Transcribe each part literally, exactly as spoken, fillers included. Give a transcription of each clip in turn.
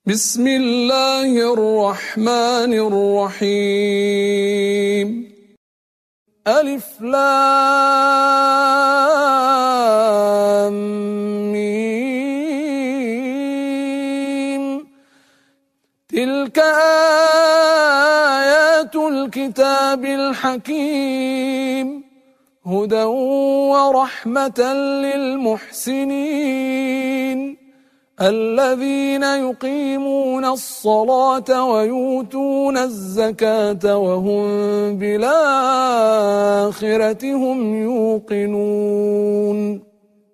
بسم الله الرحمن الرحيم. ألف لام ميم. تلك آيات الكتاب الحكيم، هدى ورحمة للمحسنين الذين يقيمون الصلاة ويؤتون الزكاة وهم بالآخرة هم يوقنون.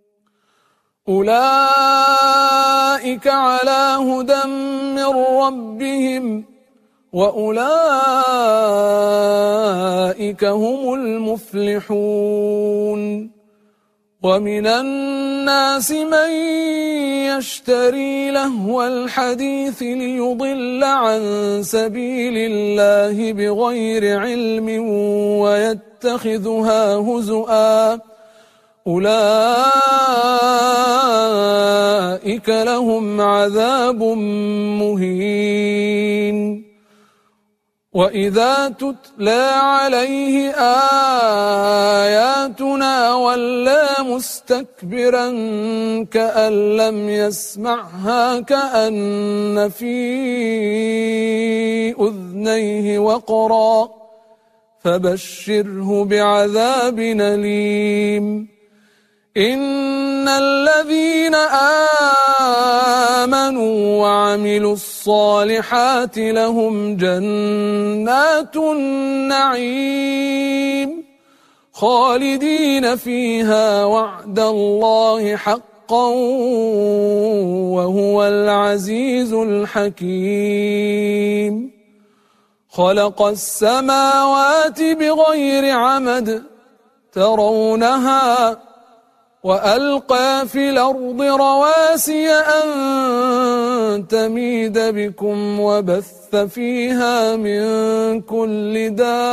أولئك على هدى من ربهم وأولئك هم المفلحون. ومن الناس من يشتري لهو الحديث ليضل عن سبيل الله بغير علم ويتخذها هزؤا، أولئك لهم عذاب مهين. وإذا تتلى عليه آياتنا ولى مستكبرا كأن لم يسمعها كأن في أذنيه وقرا، فبشره بعذاب أليم. إن الذين آمنوا وعملوا الصالحات لهم جنات النعيم خالدين فيها وعد الله حقا وهو العزيز الحكيم. خلق السماوات بغير عمد ترونها وألقى في الأرض رواسي أن تميد بكم وبث فيها من كل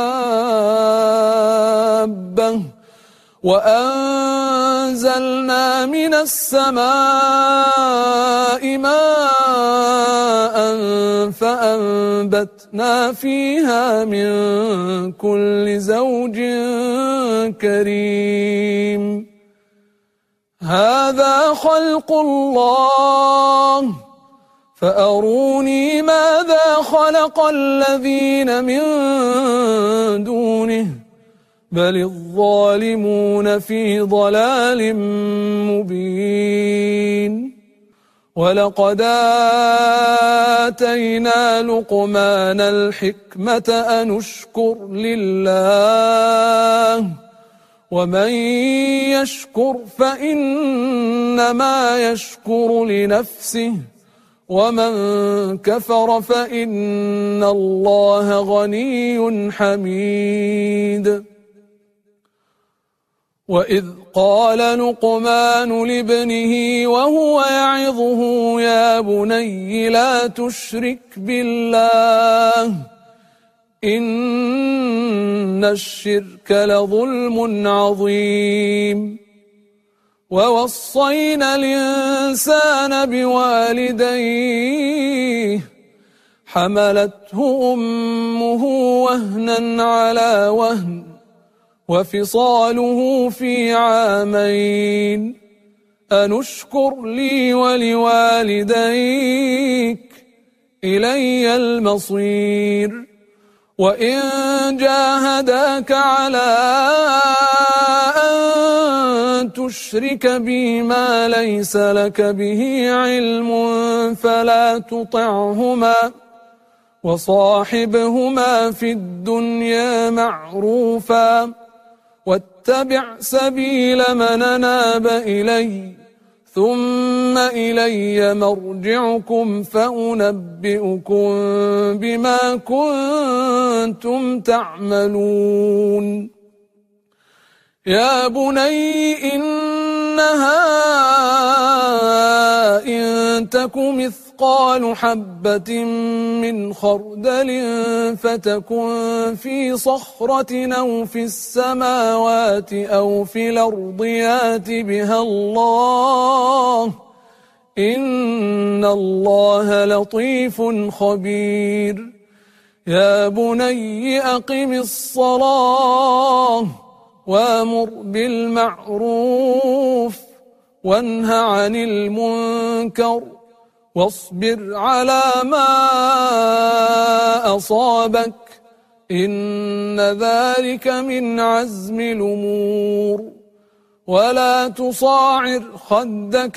دابة وأنزلنا من السماء ماء فأنبتنا فيها من كل زوج كريم. هذا خلق الله فأروني ماذا خلق الذين من دونه بل الظالمون في ضلال مبين. ولقد آتينا لقمان الحكمة أن اشكر لله ومن يشكر فإنما يشكر لنفسه ومن كفر فإن الله غني حميد. وإذ قال لقمان لابنه وهو يعظه يا بني لا تشرك بالله إن الشرك لظلم عظيم. ووصينا الإنسان بوالديه حملته أمه وهنا على وهن وفصاله في عامين أن اشكر لي ولوالديك إلي المصير. وإن جاهداك على أن تشرك بي ما ليس لك به علم فلا تطعهما وصاحبهما في الدنيا معروفا واتبع سبيل من أناب إلي ثم إلي مرجعكم فأنبئكم بما كنتم تعملون. يا بني إنها إن تك مثقال حبة من خردل فتكن في صخرة أو في السماوات أو في الأرض يات بها الله إن الله لطيف خبير يا بني أقم الصلاة وأمر بالمعروف وانه عن المنكر واصبر على ما أصابك إن ذلك من عزم الأمور ولا تصاعر خدك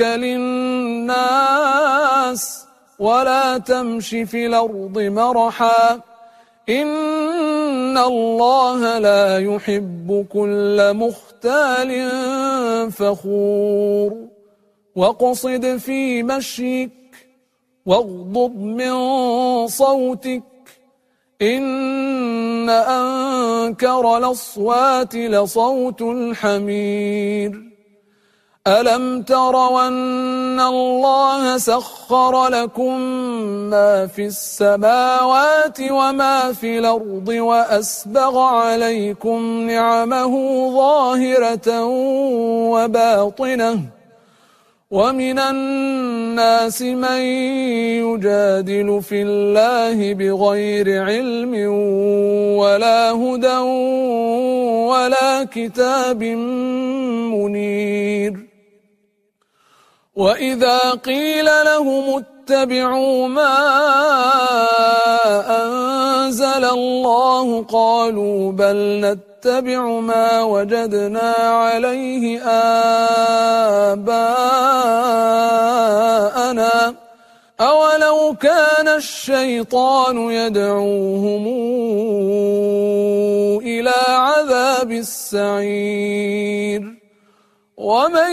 للناس ولا تمش في الأرض مرحا إن الله لا يحب كل مختال فخور واقصد في مشيك واغضض من صوتك إن أنكر الأصوات لصوت الحمير ألم تروا أن الله سخر لكم ما في السماوات وما في الأرض وأسبغ عليكم نعمه ظاهرة وباطنة ومن الناس من يجادل في الله بغير علم ولا هدى ولا كتاب منير وإذا قيل لهم اتبعوا ما أنزل الله قالوا بل نتبع ما وجدنا عليه آباءنا أولو كان الشيطان يدعوهم إلى عذاب السعير ومن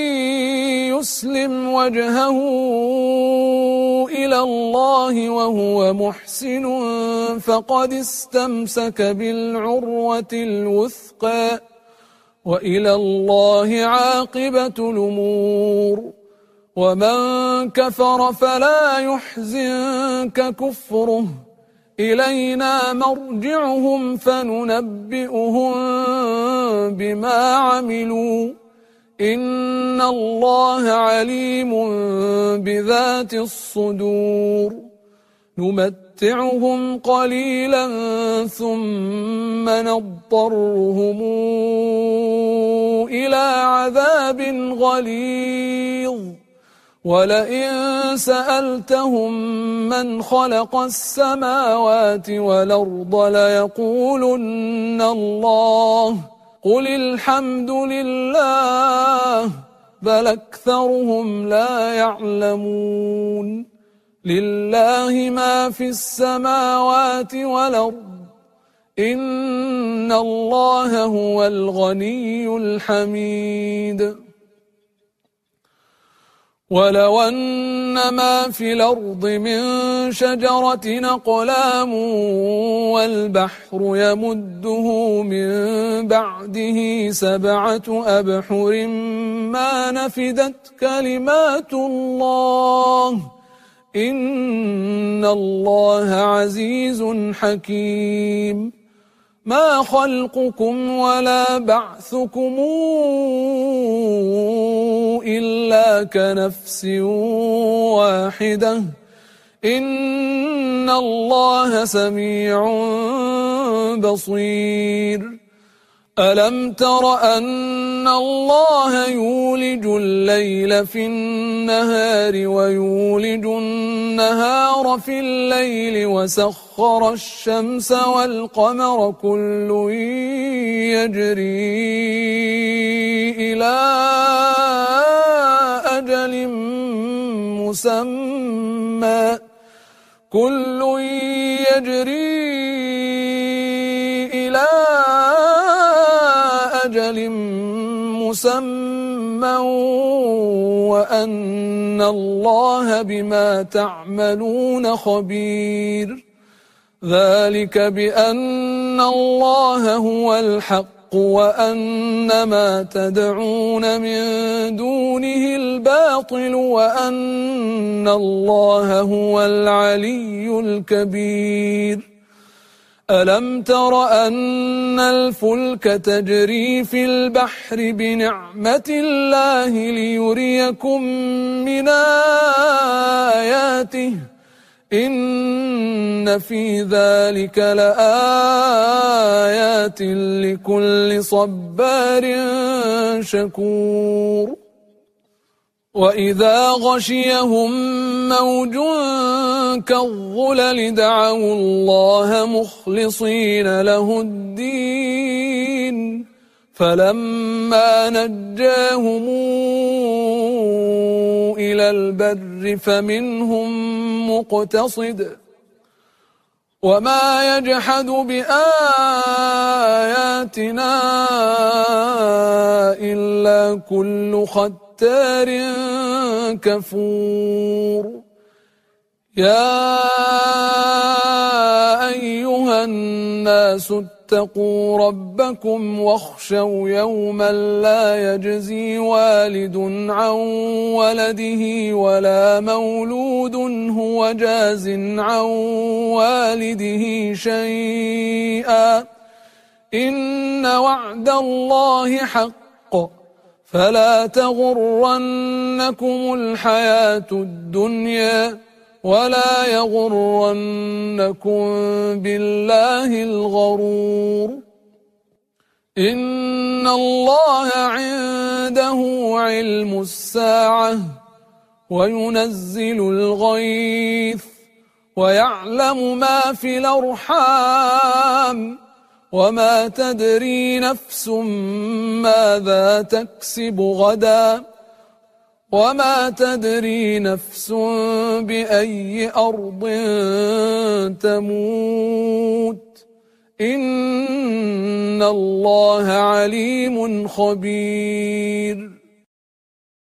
يسلم وجهه إلى الله وهو محسن فقد استمسك بالعروة الوثقى وإلى الله عاقبة الأمور ومن كفر فلا يحزنك كفره إلينا مرجعهم فننبئهم بما عملوا إن الله عليم بذات الصدور نمتعهم قليلا ثم نضطرهم إلى عذاب غليظ ولئن سألتهم من خلق السماوات والأرض ليقولن الله قل الحمد لله بل أكثرهم لا يعلمون لله ما في السماوات والأرض إن الله هو الغني الحميد ولو أن ما في الأرض من شجرة أقلام والبحر يمده من بعده سبعة أبحر ما نفدت كلمات الله إن الله عزيز حكيم ما خلقكم ولا بعثكم إلا كنفس واحدة إن الله سميع بصير ألم تر أن الله يولج الليل في النهار ويولج النهار في الليل وسخر الشمس والقمر كل يجري إلى أجل مسمى كل يجري إلى أجل مسمى وأن الله بما تعملون خبير ذلك بأن الله هو الحق وأن ما تدعون من دونه الباطل وأن الله هو العلي الكبير ألم تر أن الفلك تجري في البحر بنعمة الله ليريكم من آياته إن في ذلك لآيات لكل صبار شكور وإذا غشيهم موج كالظلل دعوا الله مخلصين له الدين فلما نجاهم إلى البر فمنهم مقتصد وما يجحد بآياتنا إلا كل ختار كفور يا أيها الناس اتقوا ربكم واخشوا يوما لا يجزي والد عن ولده ولا مولود هو جاز عن والده شيئا إن وعد الله حق فلا تغرنكم الحياة الدنيا ولا يغرنكم بالله الغرور إن الله عنده علم الساعة وينزل الغيث ويعلم ما في الأرحام وما تدري نفس ماذا تكسب غدا وما تدري نفس بأي أرض تموت إن الله عليم خبير